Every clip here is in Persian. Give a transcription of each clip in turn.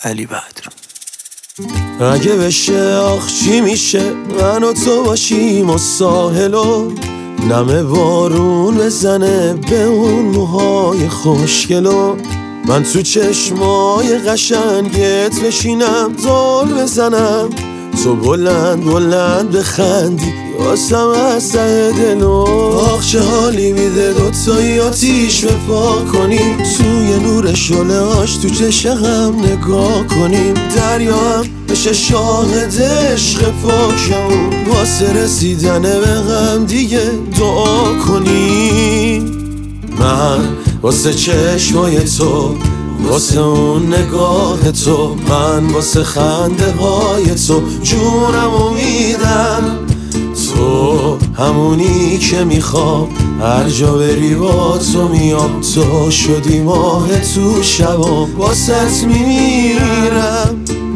علی بدر. اگه بشه آخ چی میشه من و تو باشیم و ساحل و نم بارون بزنه به اون موهای خوشگل و من تو چشمای قشنگت بشینم زل بزنم تو بلند بلند بخندی واسم از ته دل و آخ چه حالی میده دوتایی آتیش بپا کنیم توی نور شعله‌هاش تو چشم نگاه کنیم دریا هم بشه شاهد عشق پاکمون واسه رسیدن به هم دیگه دعا کنیم من واسه چشمای تو واسه اون نگاه تو من واسه خنده های تو جونمو میدم تو همونی که میخوام هر جا بری با تو میام تو شدی ماه تو شبام واسط میمیرم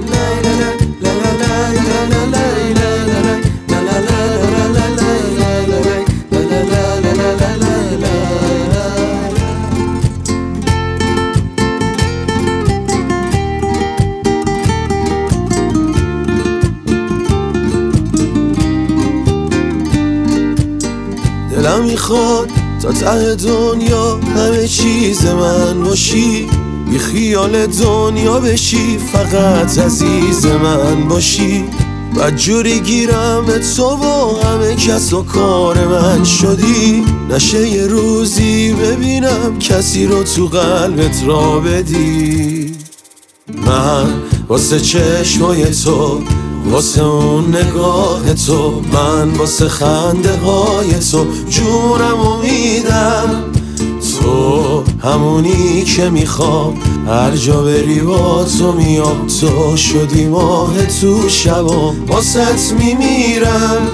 دلم میخواد تا ته دنیا همه چیز من باشی بی خیال دنیا بشی فقط عزیز من باشی بدجوری گیرم به تو و همه کس و کار من شدی نشه یه روزی ببینم کسی رو تو قلبت را بدی من واسه چشمای تو واسه اون نگاه تو من واسه خنده های تو جونمو میدم تو همونی که میخوام هر جا بری با تو میام تو شدی ماه تو شبام واسط میمیرم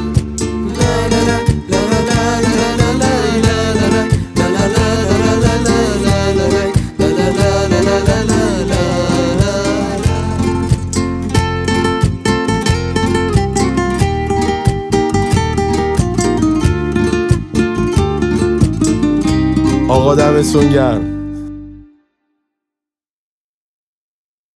آقا دمتون گرم.